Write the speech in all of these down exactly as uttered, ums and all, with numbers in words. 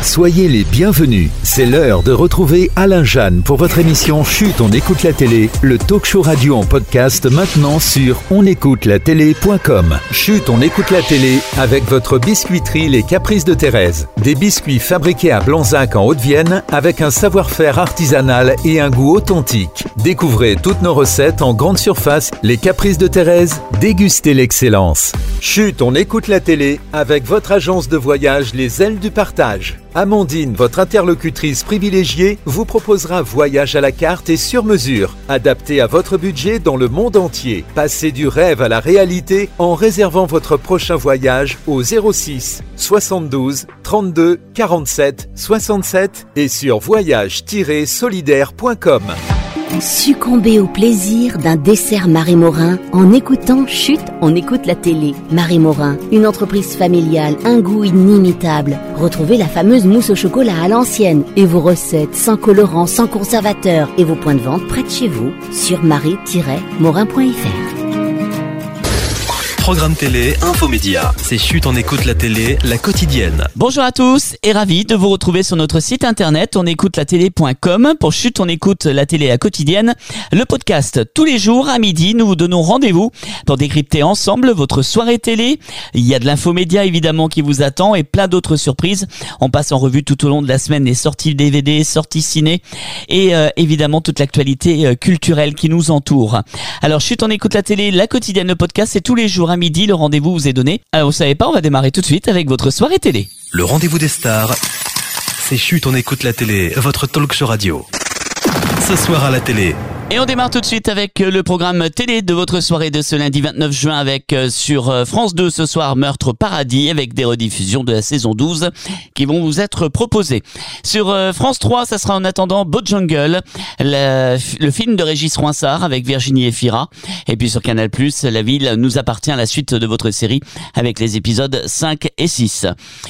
Soyez les bienvenus. C'est l'heure de retrouver Alain Jeanne pour votre émission Chut, on écoute la télé, le talk show radio en podcast maintenant sur on écoute la télé point com. Chut, on écoute la télé avec votre biscuiterie Les Caprices de Thérèse. Des biscuits fabriqués à Blanzac en Haute-Vienne avec un savoir-faire artisanal et un goût authentique. Découvrez toutes nos recettes en grande surface. Les Caprices de Thérèse, dégustez l'excellence. Chut, on écoute la télé avec votre agence de voyage Les Ailes du Partage. Amandine, votre interlocutrice privilégiée, vous proposera voyage à la carte et sur mesure, adapté à votre budget dans le monde entier. Passez du rêve à la réalité en réservant votre prochain voyage au zéro six soixante-douze trente-deux quarante-sept soixante-sept et sur voyage tiret solidaire point com. Succombez au plaisir d'un dessert Marie Morin en écoutant Chut, on écoute la télé. Marie Morin, une entreprise familiale, un goût inimitable. Retrouvez la fameuse mousse au chocolat à l'ancienne et vos recettes sans colorant, sans conservateur et vos points de vente près de chez vous sur marie tiret morin point f r. Programme télé, infomédia. C'est Chut, on écoute la télé, la quotidienne. Bonjour à tous et ravi de vous retrouver sur notre site internet on écoute la télé point com pour Chut, on écoute la télé, la quotidienne. Le podcast, tous les jours à midi, nous vous donnons rendez-vous pour décrypter ensemble votre soirée télé. Il y a de l'infomédia évidemment qui vous attend et plein d'autres surprises. On passe en revue tout au long de la semaine les sorties D V D, sorties ciné et euh, évidemment toute l'actualité euh, culturelle qui nous entoure. Alors Chut, on écoute la télé, la quotidienne, le podcast, c'est tous les jours à midi, le rendez-vous vous est donné. Alors vous savez pas, on va démarrer tout de suite avec votre soirée télé. Le rendez-vous des stars, c'est Chut, on écoute la télé, votre talk show radio. Ce soir à la télé. Et on démarre tout de suite avec le programme télé de votre soirée de ce lundi vingt-neuf juin avec sur France deux ce soir Meurtre Paradis avec des rediffusions de la saison douze qui vont vous être proposées. Sur France trois, ça sera en attendant Bojangles, le, le film de Régis Ronsard avec Virginie Efira. Et puis sur Canal plus, La ville nous appartient à la suite de votre série avec les épisodes cinq et six.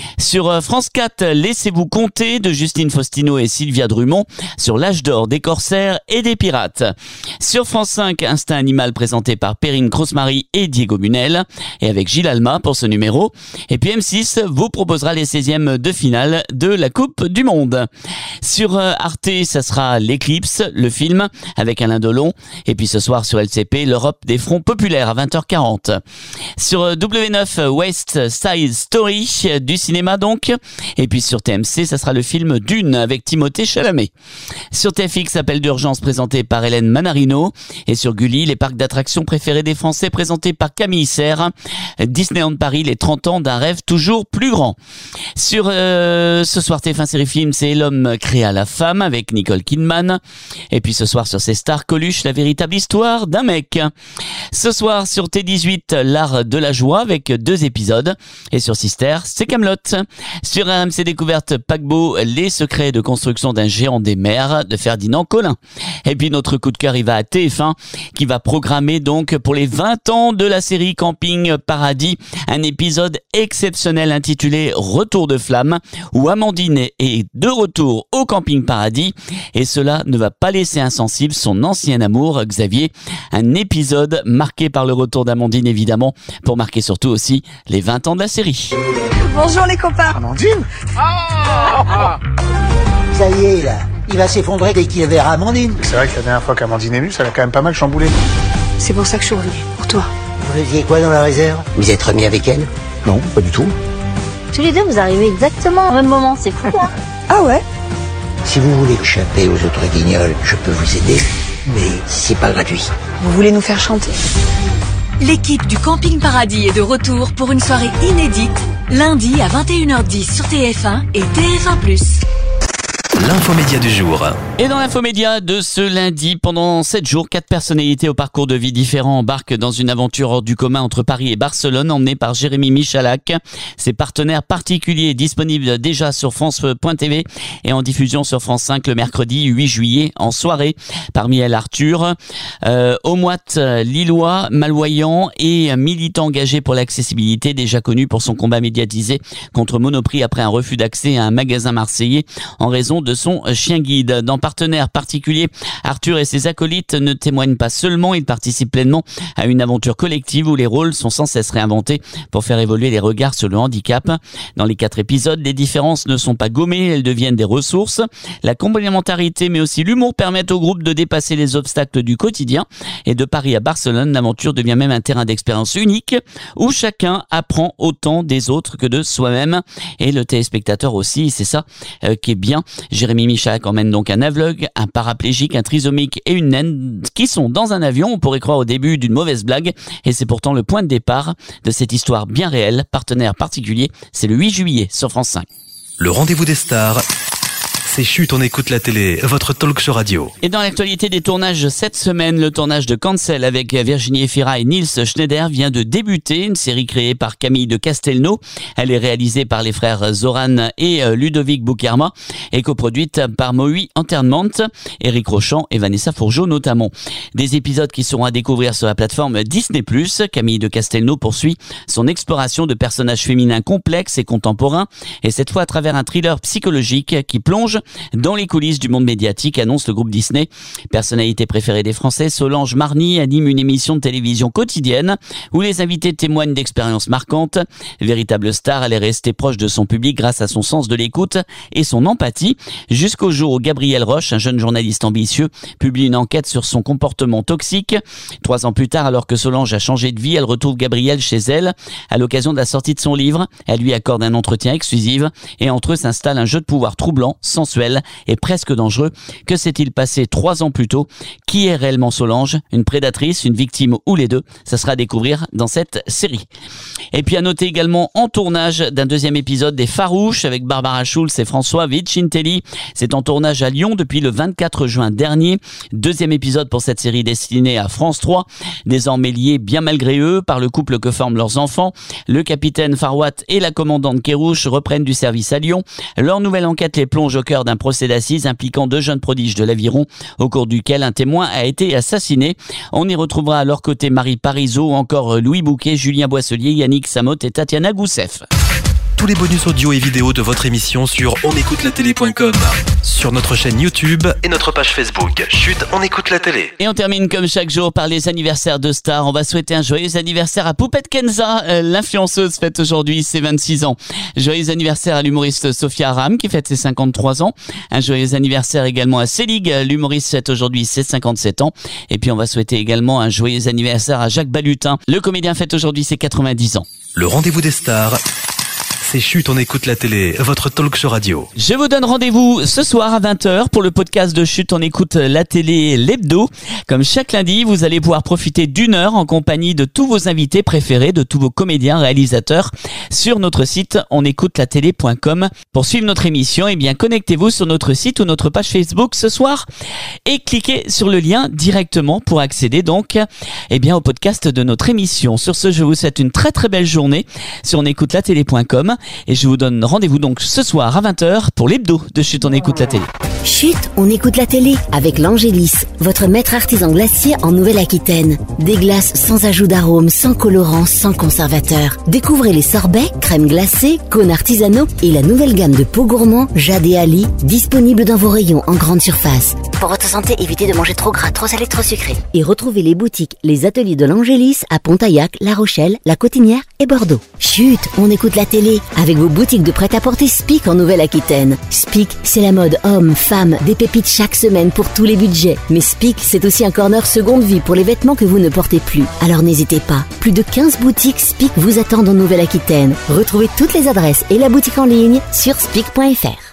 Sur France quatre, Laissez-vous compter de Justine Faustino et Sylvia Drummond sur l'âge d'or des corsaires et des pirates. Sur France cinq, Instinct Animal présenté par Perrine Croce-Marie et Diego Munel et avec Gilles Alma pour ce numéro. Et puis M six vous proposera les seizièmes de finale de la Coupe du Monde. Sur Arte, ça sera L'Éclipse, le film avec Alain Delon. Et puis ce soir sur L C P, l'Europe des fronts populaires à vingt heures quarante. Sur W neuf, West Side Story, du cinéma donc. Et puis sur T M C, ça sera le film Dune avec Timothée Chalamet. Sur T F X, Appel d'urgence présenté par Hélène Manarino. Et sur Gulli, les parcs d'attractions préférés des Français présentés par Camille Serre. Disneyland Paris, les trente ans d'un rêve toujours plus grand. Sur euh, ce soir T F un série film, c'est L'homme créa la femme avec Nicole Kidman. Et puis ce soir sur ces stars, Coluche, la véritable histoire d'un mec. Ce soir sur T dix-huit, L'art de la joie avec deux épisodes. Et sur Sister, c'est Kaamelott. Sur R M C Découverte, Paquebot, les secrets de construction d'un géant des mers de Ferdinand Colin. Et puis notre coup de cœur, il va à T F un qui va programmer donc pour les vingt ans de la série Camping Paradis un épisode exceptionnel intitulé Retour de flamme où Amandine est de retour au Camping Paradis et cela ne va pas laisser insensible son ancien amour Xavier. Un épisode marqué par le retour d'Amandine évidemment pour marquer surtout aussi les vingt ans de la série. Bonjour les copains. Amandine ah Ça y est là, il va s'effondrer dès qu'il verra Amandine. C'est vrai que la dernière fois qu'Amandine est venue, ça l'a quand même pas mal chamboulé. C'est pour ça que je suis revenue, pour toi. Vous faisiez quoi dans la réserve? Vous êtes remis avec elle? Non, pas du tout. Tous les deux, vous arrivez exactement au même moment, c'est fou, hein? Ah ouais? Si vous voulez échapper aux autres guignols, je peux vous aider, mais c'est pas gratuit. Vous voulez nous faire chanter? L'équipe du Camping Paradis est de retour pour une soirée inédite, lundi à vingt et une heures dix sur T F un et T F un plus. L'infomédia du jour. Et dans l'infomédia de ce lundi, pendant sept jours, quatre personnalités au parcours de vie différents embarquent dans une aventure hors du commun entre Paris et Barcelone, emmenée par Jérémy Michalak. Ses partenaires particuliers disponibles déjà sur France point T V et en diffusion sur France cinq le mercredi huit juillet en soirée. Parmi elles Arthur, euh, Omoite Lillois, malvoyant et militant engagé pour l'accessibilité, déjà connu pour son combat médiatisé contre Monoprix après un refus d'accès à un magasin marseillais en raison de de son chien guide. Dans Partenaires particuliers, Arthur et ses acolytes ne témoignent pas seulement, ils participent pleinement à une aventure collective où les rôles sont sans cesse réinventés pour faire évoluer les regards sur le handicap. Dans les quatre épisodes, les différences ne sont pas gommées, elles deviennent des ressources. La complémentarité mais aussi l'humour permettent au groupe de dépasser les obstacles du quotidien. Et de Paris à Barcelone, l'aventure devient même un terrain d'expérience unique où chacun apprend autant des autres que de soi-même. Et le téléspectateur aussi, c'est ça euh, qui est bien. Jérémy Michalak emmène donc un aveugle, un paraplégique, un trisomique et une naine qui sont dans un avion. On pourrait croire au début d'une mauvaise blague et c'est pourtant le point de départ de cette histoire bien réelle. Partenaire particulier, c'est le huit juillet sur France cinq. Le rendez-vous des stars, c'est Chut, on écoute la télé, votre talk show radio. Et dans l'actualité des tournages cette semaine, le tournage de Cancel avec Virginie Efira et Nils Schneider vient de débuter. Une série créée par Camille de Castelnau. Elle est réalisée par les frères Zoran et Ludovic Boukerma et coproduite par Moïse Entertainment, Éric Rochant et Vanessa Fourgeau notamment. Des épisodes qui seront à découvrir sur la plateforme Disney plus. Camille de Castelnau poursuit son exploration de personnages féminins complexes et contemporains et cette fois à travers un thriller psychologique qui plonge dans les coulisses du monde médiatique, annonce le groupe Disney. Personnalité préférée des Français, Solange Marny anime une émission de télévision quotidienne où les invités témoignent d'expériences marquantes. Véritable star, elle est restée proche de son public grâce à son sens de l'écoute et son empathie, jusqu'au jour où Gabriel Roche, un jeune journaliste ambitieux, publie une enquête sur son comportement toxique. Trois ans plus tard, alors que Solange a changé de vie, elle retrouve Gabriel chez elle à l'occasion de la sortie de son livre. Elle lui accorde un entretien exclusif et entre eux s'installe un jeu de pouvoir troublant, sensuel et presque dangereux. Que s'est-il passé trois ans plus tôt? Qui est réellement Solange? Une prédatrice, une victime ou les deux? Ça sera à découvrir dans cette série. Et puis à noter également en tournage d'un deuxième épisode des Farouches avec Barbara Schulz et François Vicintelli. C'est en tournage à Lyon depuis le vingt-quatre juin dernier. Deuxième épisode pour cette série destinée à France trois. Désormais liés bien malgré eux par le couple que forment leurs enfants. Le capitaine Farwat et la commandante Kérouche reprennent du service à Lyon. Leur nouvelle enquête les plonge au cœur d'un procès d'assises impliquant deux jeunes prodiges de l'Aviron au cours duquel un témoin a été assassiné. On y retrouvera à leur côté Marie Parizeau, encore Louis Bouquet, Julien Boisselier, Yannick Samoth et Tatiana Goussef. Tous les bonus audio et vidéo de votre émission sur on écoute la télé point com, sur notre chaîne YouTube et notre page Facebook. Chut, on écoute la télé. Et on termine comme chaque jour par les anniversaires de stars. On va souhaiter un joyeux anniversaire à Poupette Kenza, euh, l'influenceuse fête aujourd'hui ses vingt-six ans. Joyeux anniversaire à l'humoriste Sophia Aram qui fête ses cinquante-trois ans. Un joyeux anniversaire également à Selig, l'humoriste fête aujourd'hui ses cinquante-sept ans. Et puis on va souhaiter également un joyeux anniversaire à Jacques Balutin. Le comédien fête aujourd'hui ses quatre-vingt-dix ans. Le rendez-vous des stars, c'est Chut, on écoute la télé, votre talk show radio. Je vous donne rendez-vous ce soir à vingt heures pour le podcast de Chut, on écoute la télé, l'hebdo. Comme chaque lundi, vous allez pouvoir profiter d'une heure en compagnie de tous vos invités préférés, de tous vos comédiens, réalisateurs, sur notre site on écoute la télé point com. Pour suivre notre émission, eh bien, connectez-vous sur notre site ou notre page Facebook ce soir et cliquez sur le lien directement pour accéder donc, eh bien, au podcast de notre émission. Sur ce, je vous souhaite une très très belle journée sur on écoute la télé point com. Et je vous donne rendez-vous donc ce soir à vingt heures pour l'hebdo de Chut, on écoute la télé. Chut, on écoute la télé avec l'Angélis, votre maître artisan glacier en Nouvelle-Aquitaine. Des glaces sans ajout d'arôme, sans colorant, sans conservateur. Découvrez les sorbets, crèmes glacées, cônes artisanaux et la nouvelle gamme de pots gourmands Jade et Ali, disponible dans vos rayons en grande surface. Pour votre santé, évitez de manger trop gras, trop salé, trop sucré. Et retrouvez les boutiques, les ateliers de l'Angélis à Pontaillac, La Rochelle, La Cotinière et Bordeaux. Chut, on écoute la télé avec vos boutiques de prêt-à-porter Spic en Nouvelle-Aquitaine. Spic, c'est la mode homme, femme, des pépites chaque semaine pour tous les budgets. Mais Spic, c'est aussi un corner seconde vie pour les vêtements que vous ne portez plus. Alors n'hésitez pas, plus de quinze boutiques Spic vous attendent en Nouvelle-Aquitaine. Retrouvez toutes les adresses et la boutique en ligne sur spic point f r.